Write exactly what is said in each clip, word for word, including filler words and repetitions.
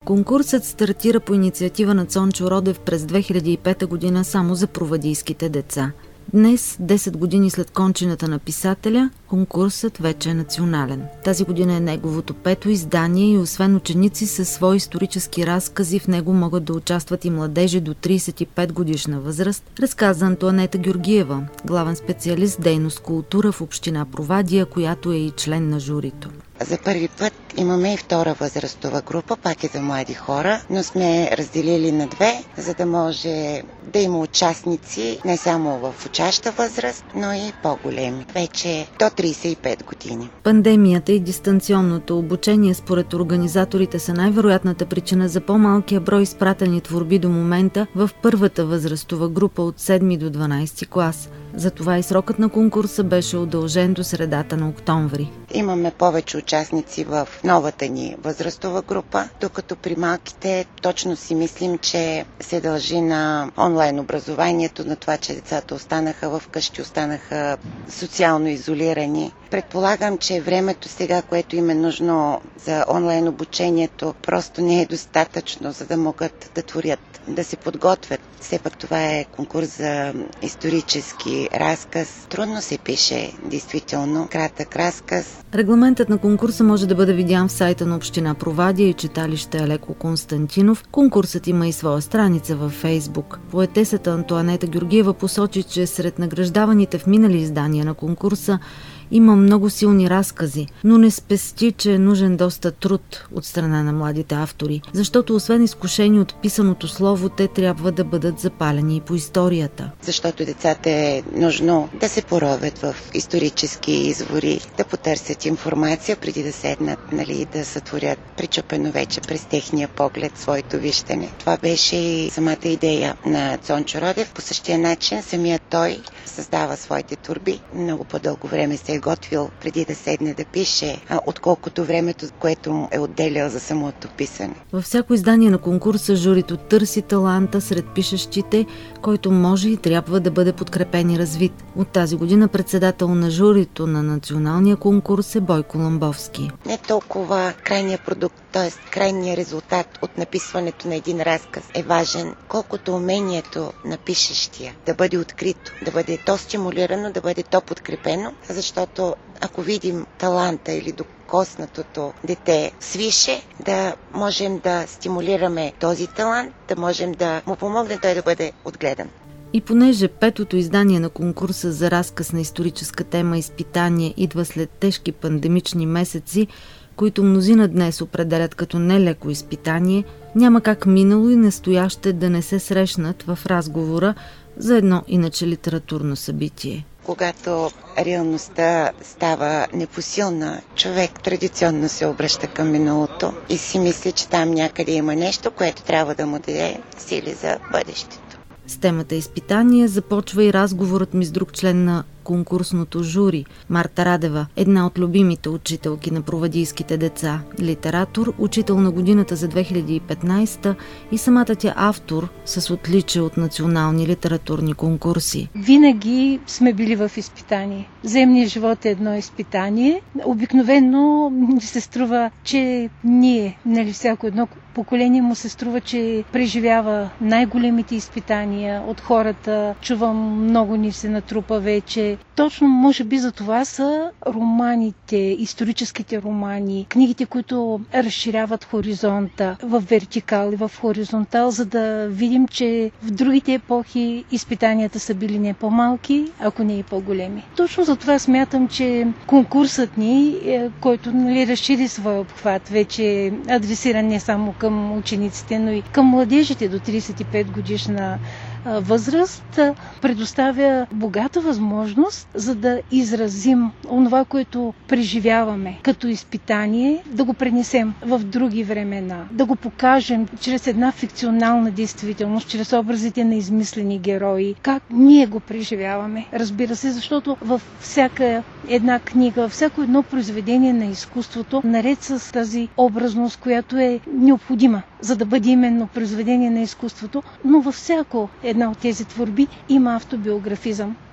Конкурсът стартира по инициатива на Цончо Родев през две хиляди и пета година само за провадийските деца. Днес, десет години след кончината на писателя, конкурсът вече е национален. Тази година е неговото пето издание и освен ученици със свои исторически разкази, в него могат да участват и младежи до тридесет и пет годишна възраст, разказа Антоанета Георгиева, главен специалист дейност култура в община Провадия, която е и член на журито. За първи път имаме и втора възрастова група, пак е за млади хора, но сме разделили на две, за да може да има участници не само в учаща възраст, но и по-големи, вече до тридесет и пет години. Пандемията и дистанционното обучение според организаторите са най-вероятната причина за по-малкия брой изпратени творби до момента в първата възрастова група от седми до дванадесети клас. Затова и срокът на конкурса беше удължен до средата на октомври. Имаме повече участници в новата ни възрастова група, докато при малките точно си мислим, че се дължи на онлайн образованието, на това, че децата останаха в къщи, останаха социално изолирани. Предполагам, че времето сега, което им е нужно за онлайн обучението, просто не е достатъчно, за да могат да творят, да се подготвят. Все пак това е конкурс за исторически разказ. Трудно се пише, действително, кратък разказ. Регламентът на конкурса може да бъде видян в сайта на община Провадия и читалище Алеко Константинов. Конкурсът има и своя страница във Фейсбук. Поетесата Антоанета Георгиева посочи, че сред награждаваните в минали издания на конкурса има много силни разкази, но не спести, че е нужен доста труд от страна на младите автори, защото освен изкушени от писаното слово, те трябва да бъдат запалени и по историята. Защото децата е нужно да се поровят в исторически извори, да потърсят информация преди да седнат, нали, да сътворят причупено вече през техния поглед своето виждане. Това беше и самата идея на Цончо Родев. По същия начин самият той създава своите творби. Много по-дълго време се е готвил преди да седне да пише, отколкото времето, което е отделял за самото писане. Във всяко издание на конкурса журито търси таланта сред пишещите, който може и трябва да бъде подкрепен и развит. От тази година председател на журито на националния конкурс е Бойко Ламбовски. Не толкова крайният продукт, т.е. крайният резултат от написването на един разказ е важен, колкото умението на пишещия да бъде открито, да бъде то стимулирано, да бъде то подкрепено, защото ако видим таланта или докоснатото дете свише, да можем да стимулираме този талант, да можем да му помогнем той да бъде отгледан. И понеже петото издание на конкурса за разказ на историческа тема изпитание идва след тежки пандемични месеци, които мнозина днес определят като нелеко изпитание, няма как минало и настояще да не се срещнат в разговора за едно иначе литературно събитие. Когато реалността става непосилна, човек традиционно се обръща към миналото и си мисли, че там някъде има нещо, което трябва да му даде сили за бъдещето. С темата изпитание започва и разговорът ми с друг член на конкурсното жури, Марта Радева, една от любимите учителки на провадийските деца, литератор, учител на годината за две хиляди и петнадесета и самата тя автор с отличие от национални литературни конкурси. Винаги сме били в изпитание. Земният живот е едно изпитание. Обикновено ни се струва, че ние, нали, всяко едно поколение му се струва, че преживява най-големите изпитания от хората. Чувам, много ни се натрупа вече. Точно, може би, за това са романите, историческите романи, книгите, които разширяват хоризонта в вертикал и в хоризонтал, за да видим, че в другите епохи изпитанията са били не по-малки, ако не и по-големи. Точно за това смятам, че конкурсът ни, който, нали, разшири своя обхват, вече е адресиран не само към учениците, но и към младежите до тридесет и пет годишна възраст, предоставя богата възможност, за да изразим онова, което преживяваме като изпитание, да го пренесем в други времена, да го покажем чрез една фикционална действителност, чрез образите на измислени герои, как ние го преживяваме. Разбира се, защото във всяка една книга, във всяко едно произведение на изкуството, наред с тази образност, която е необходима, за да бъде именно произведение на изкуството, но във всяко една от тези творби има автобиографизъм.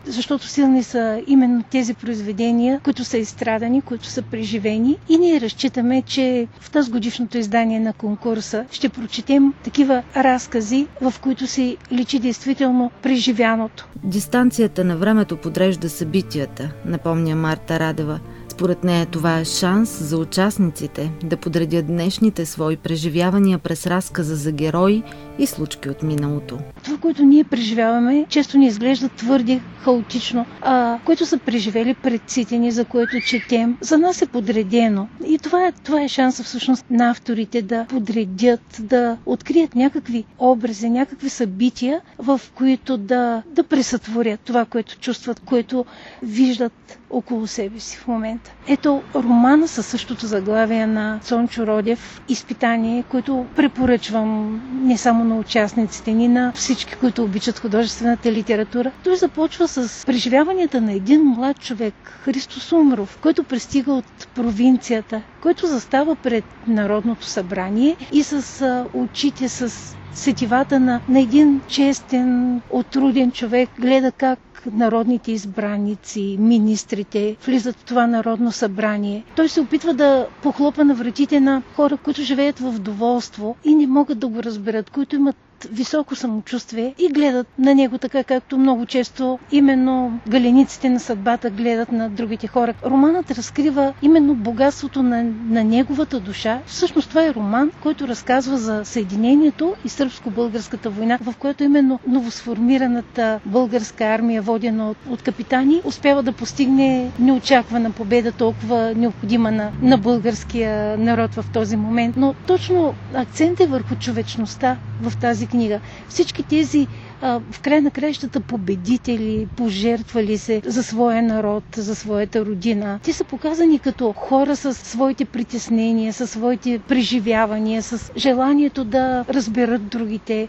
защото силни са именно тези произведения, които са изстрадани, които са преживени, и ние разчитаме, че в тази годишното издание на конкурса ще прочетем такива разкази, в които се личи действително преживяното. Дистанцията на времето подрежда събитията, напомня Марта Радева. Според нея това е шанс за участниците да подредят днешните свои преживявания през разказа за герои и случки от миналото. Това, което ние преживяваме, често ни изглежда твърде хаотично, а което са преживели предците ни, за което четем, за нас е подредено. И това е, това е шанса всъщност на авторите да подредят, да открият някакви образи, някакви събития, в които да, да пресътворят това, което чувстват, което виждат около себе си в момента. Ето романа със същото заглавие на Цончо Родев "Изпитание", който препоръчвам не само на участниците ни, на всички, които обичат художествената литература. Той започва с преживяванията на един млад човек, Христо Сумров, който пристига от провинцията, който застава пред Народното събрание и с а, очите, с сетивата на, на един честен, отруден човек гледа как народните избраници, министрите влизат в това народно събрание. Той се опитва да похлопа на вратите на хора, които живеят в доволство и не могат да го разберат, които имат високо самочувствие и гледат на него така, както много често именно галениците на съдбата гледат на другите хора. Романът разкрива именно богатството на, на неговата душа. Всъщност това е роман, който разказва за съединението и сръбско-българската война, в която именно новосформираната българска армия, водена от, от капитани, успява да постигне неочаквана победа, толкова необходима на, на българския народ в този момент. Но точно акцент е върху човечността в тази книга. Всички тези а, в край на краищата победители, пожертвали се за своя народ, за своята родина. Те са показани като хора с своите притеснения, със своите преживявания, с желанието да разберат другите.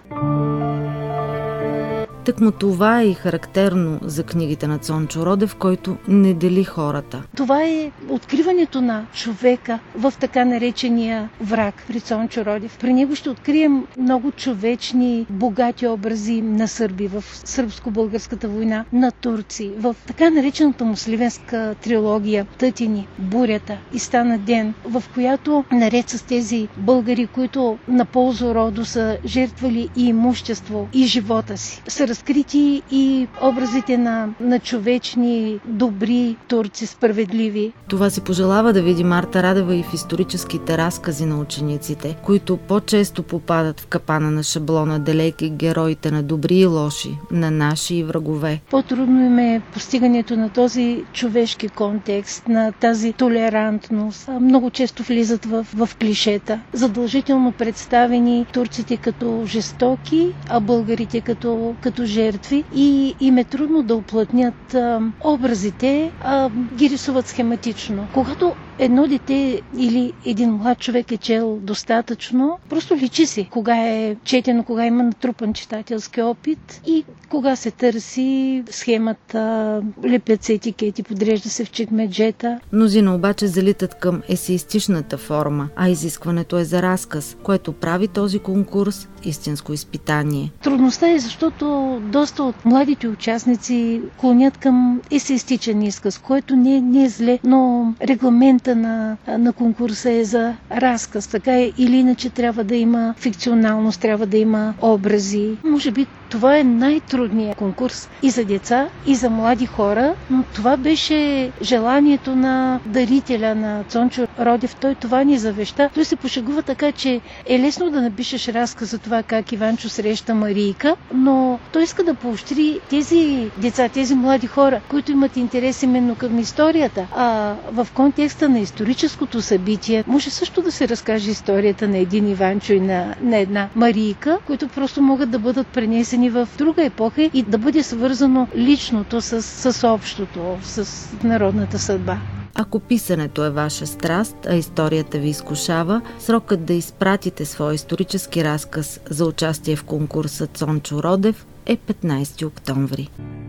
Тъкмо това е и характерно за книгите на Цончо Родев, който не дели хората. Това е откриването на човека в така наречения враг при Цончо Родев. При него ще открием много човечни, богати образи на сърби в сръбско-българската война, на турци, в така наречената му сливенска трилогия "Тътини", "Бурята" и "Стана ден", в която наред с тези българи, които на ползу роду са жертвали и имущество, и живота си, са разкрити и образите на, на човечни, добри турци, справедливи. Това си пожелава да види Марта Радева и в историческите разкази на учениците, които по-често попадат в капана на шаблона, делейки героите на добри и лоши, на наши и врагове. По-трудно им е постигането на този човешки контекст, на тази толерантност. Много често влизат в, в клишета. Задължително представени турците като жестоки, а българите като, като жертви, и им е трудно да уплътнят а, образите, а ги рисуват схематично. Когато едно дете или един млад човек е чел достатъчно, просто личи си кога е четено, кога има натрупан читателски опит и кога се търси схемата, лепят се етикети, подрежда се в чекмеджета. Мнозина обаче залитат към есеистичната форма, а изискването е за разказ, което прави този конкурс истинско изпитание. Трудността е, защото доста от младите участници клонят към есеистичен изказ, което не, не е зле, но регламента на, на конкурса е за разказ. Така е, или иначе трябва да има фикционалност, трябва да има образи. Може би това е най-трудният конкурс и за деца, и за млади хора, но това беше желанието на дарителя, на Цончо Родев. Той това ни завеща. Той се пошегува така, че е лесно да напишеш разказ за това как Иванчо среща Марийка, но той иска да поощри тези деца, тези млади хора, които имат интерес именно към историята. А в контекста на историческото събитие може също да се разкаже историята на един Иванчо и на, на една Марийка, които просто могат да бъдат пренесени в друга епоха и да бъде свързано личното с, с общото, с народната съдба. Ако писането е ваша страст, а историята ви изкушава, срокът да изпратите своя исторически разказ за участие в конкурса Цончо Родев е петнайсети октомври.